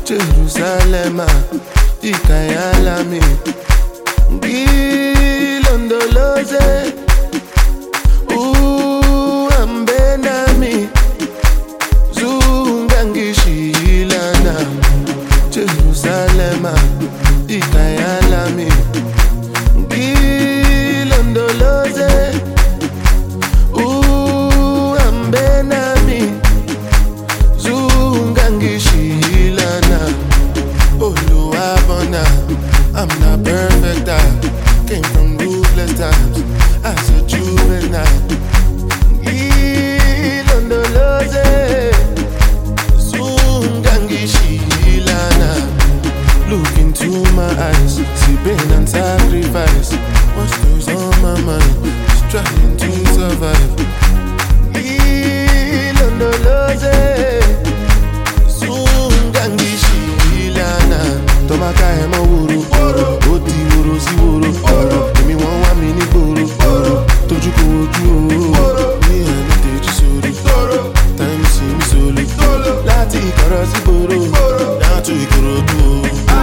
Jerusalem, ikayalami ngilondoloze uhambe nami zungangishilana. Jerusalem, ikayalami ngilondoloze uhambe nami zungangishilana. Oluwabona, I'm not perfect, I came from ruthless times as a juvenile. Ilondoloze zungangishilana. Look into my eyes, see pain and sacrifice. What's goes on my mind, just trying to survive. Ilondoloze zungangishilana. Tomaka emo wuru, oti wuru si wuru. Emi won wa mi ni gboro, toju ko oju o. Mi eni teju soro, time si mi solo. Lati ikoro si gboro, down to Ikorodu o.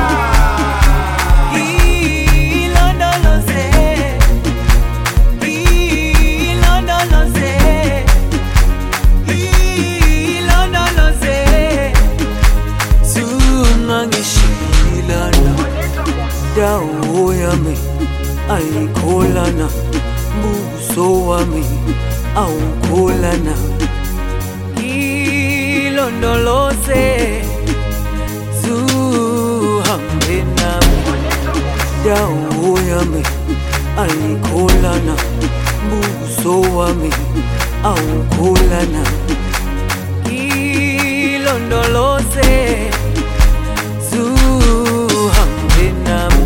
Dawo yami ayikholana, buso wami awukholana. Ilondoloze zuhambe nami. Dawo yami ayikholana, buso wami awukholana. Ilondoloze zuhambe nami.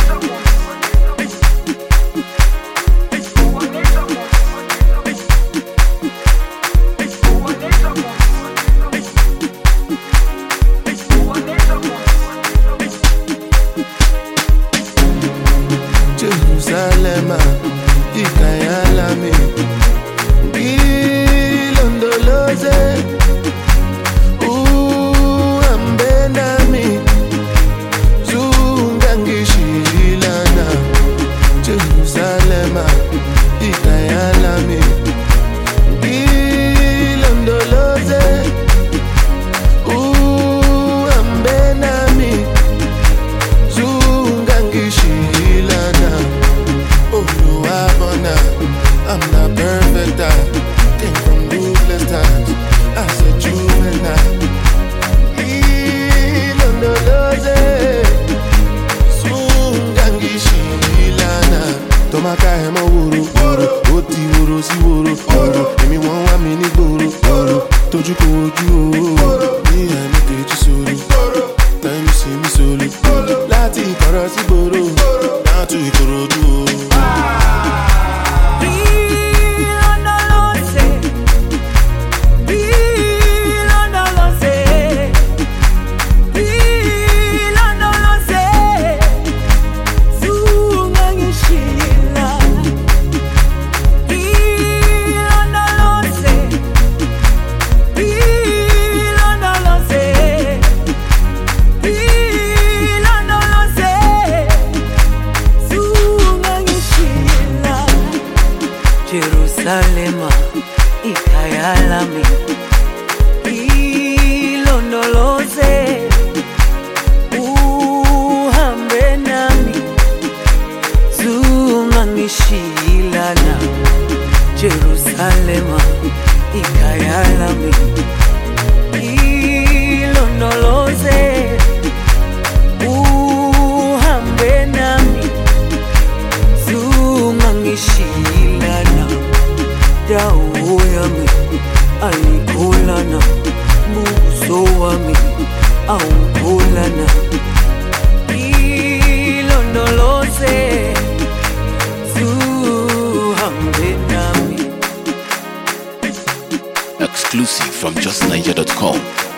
Jerusalem, ikayalami ngilondoloze uhambe nami zungangishilana. Jerusalem, ikayalami ngilondoloze uhambe nami zungangishilana. Oluwabona, I'm not perfect, I came from ruthless times as a juvenile. Ilondoloze zungangishilana. Tomaka emo wuru, oti wuru si wuru. Emi won wa mi ni gboro, toju ko oju o. Mi eni teju soro, time si mi solo. Lati ikoro si gboro, down to Ikorodu o. Jerusalem, ikayalami ilondoloze uhambe nami zungangishilana. Jerusalem, ikayalami ilondoloze uhambe nami zungangishilana. Dawo yami ayikholana, buso wami awukholana. Ilondoloze zuhambe nami. Exclusive from justniger.com.